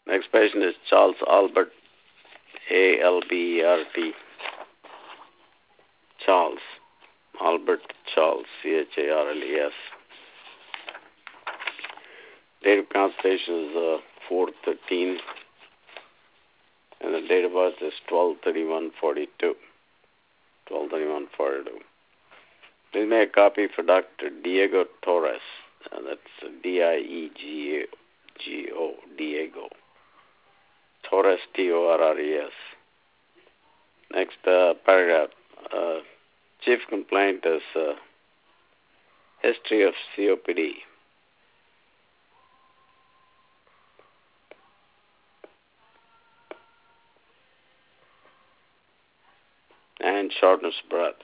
Next patient is Charles Albert, Albert. Charles. Albert Charles, Charles. Date of consultation is 4/13, and the date of birth is 12/31/42. 12/31/42. Please make a copy for Dr. Diego Torres. That's Diego, Diego. Torres, Torres. Next paragraph. Uh, Chief complaint is history of COPD and shortness of breath.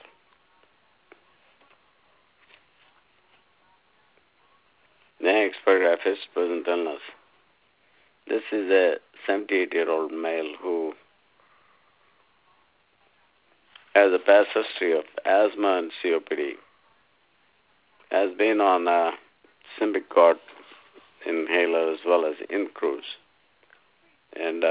Next paragraph is present illness. This is a 78-year-old male who has a past history of asthma and COPD. Has been on Symbicort inhaler as well as Incruz, and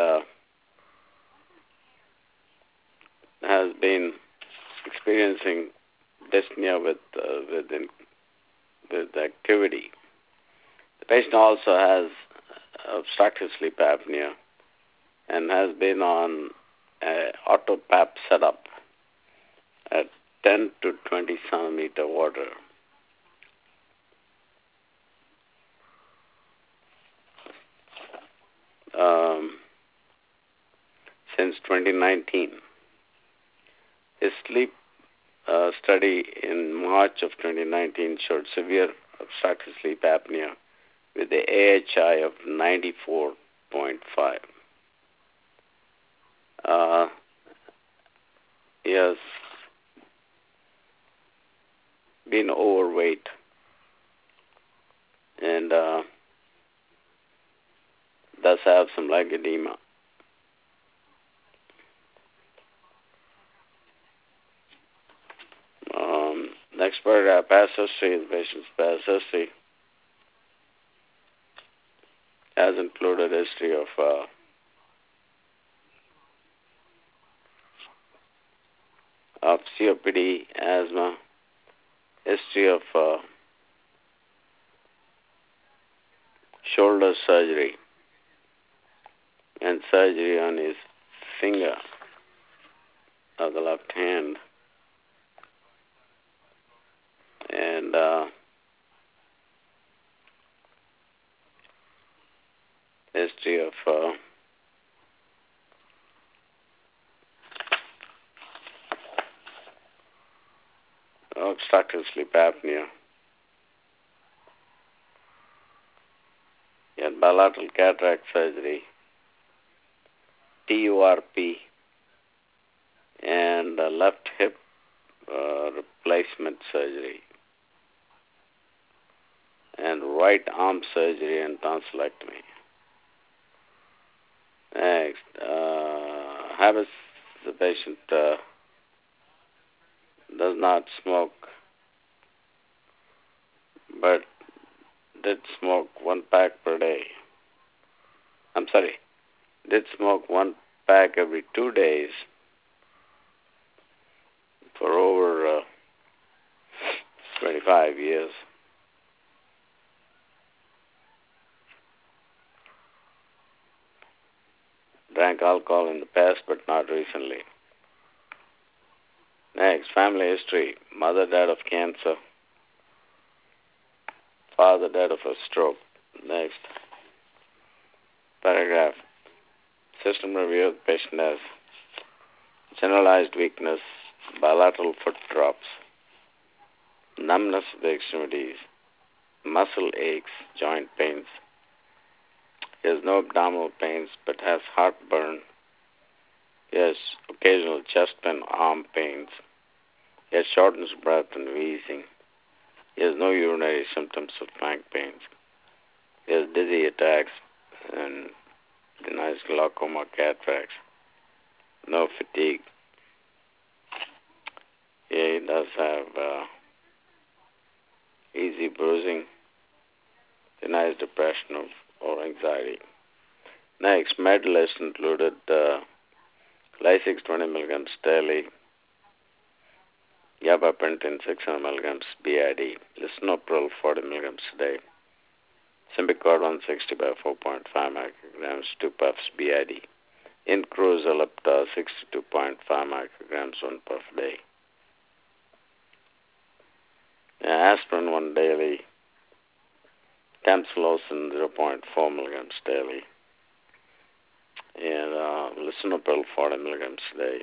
has been experiencing dyspnea with activity. The patient also has obstructive sleep apnea and has been on auto-PAP setup at 10 to 20 centimeter water. Since 2019. His sleep study in March of 2019 showed severe obstructive sleep apnea with the AHI of 94.5. He has been overweight and does have some leg edema. Next paragraph, past history. The patient's past history has included history of COPD, asthma, history of shoulder surgery, and surgery on his finger of the left hand, and history of obstructive sleep apnea. He had bilateral cataract surgery, TURP, and left hip replacement surgery, and right arm surgery and tonsillectomy. Next, habits. The patient does not smoke, but did smoke 1 pack per day. I'm sorry, did smoke 1 pack every 2 days for over 25 years. Drank alcohol in the past, but not recently. Next, family history. Mother died of cancer. Father died of a stroke. Next, paragraph. System review. The patient has generalized weakness, bilateral foot drops, numbness of the extremities, muscle aches, joint pains. He has no abdominal pains, but has heartburn. He has occasional chest and arm pains. He has shortness of breath and wheezing. He has no urinary symptoms of flank pains. He has dizzy attacks and denies glaucoma, cataracts. No fatigue. He does have easy bruising. Denies depression or anxiety. Next, med list included Lasix 20 milligrams daily, gabapentin 600 milligrams BID, lisinopril 40 milligrams a day, Symbicort 160 by 4.5 micrograms, 2 puffs BID, Incruz Ellipta 62.5 micrograms, 1 puff a day, aspirin 1 daily, tamsulosin 0.4 milligrams daily, and lisinopril 40 milligrams a day,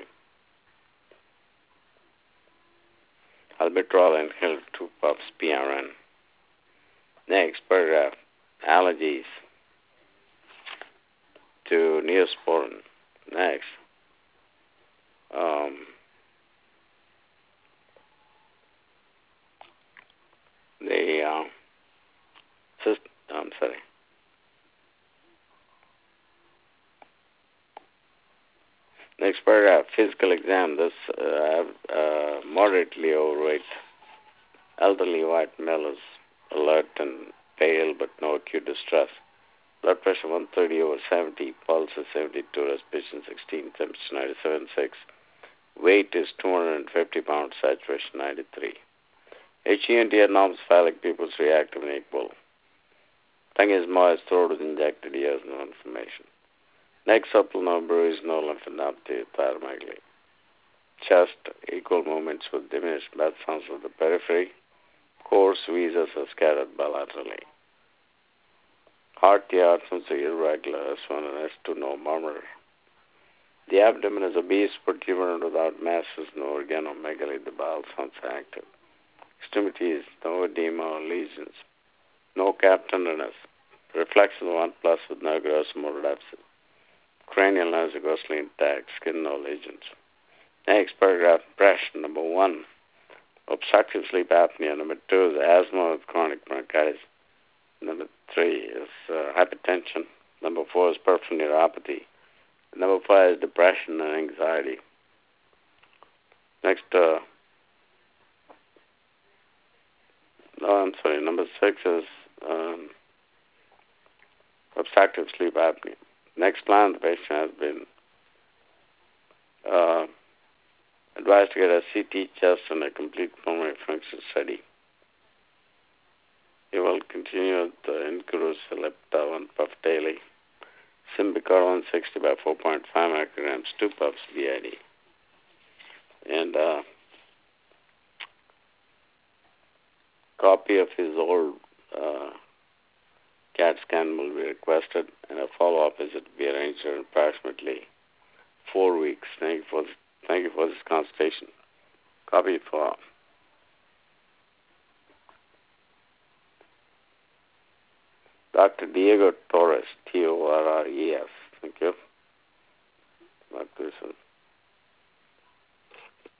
albuterol inhaled 2 puffs PRN. Next paragraph, allergies to neosporin. Next, um, the I'm sorry. Next paragraph, physical exam. This moderately overweight, elderly white male is alert and pale but no acute distress. Blood pressure 130 over 70, pulse is 72, respiration 16, temperature 97.6. Weight is 250 pounds, saturation 93. HENT abnormal cephalic pupils reactive and equal. Tongue is moist, throat is injected, ears no inflammation. Neck supple, no bruise, no lymphadenopathy, thyromegaly. Chest, equal movements with diminished breath sounds of the periphery. Coarse wheezes are scattered bilaterally. Heart, the arteries are irregular, S1 and S2, no murmur. The abdomen is obese, protuberant without masses, no organomegaly, the bowel sounds active. Extremities, no edema or lesions. No cap tenderness. Reflex of 1 plus with no gross motor deficit. Cranial nerves are grossly intact, skin no lesions. Next paragraph, impression. Number 1, obstructive sleep apnea. Number 2 is asthma with chronic bronchitis. Number 3 is hypertension. Number 4 is peripheral neuropathy. Number 5 is depression and anxiety. Next, number 6 is obstructive sleep apnea. Next plan, the patient has been advised to get a CT chest and a complete pulmonary function study. He will continue with the Incruz Ellipta 1 puff daily, Symbicort 160 by 4.5 micrograms, 2 puffs BID. And copy of his old CAT scan will be requested, and a follow-up visit will be arranged in approximately 4 weeks. Thank you for this consultation. Copy for Dr. Diego Torres, Torres. Thank you. Talk to you soon.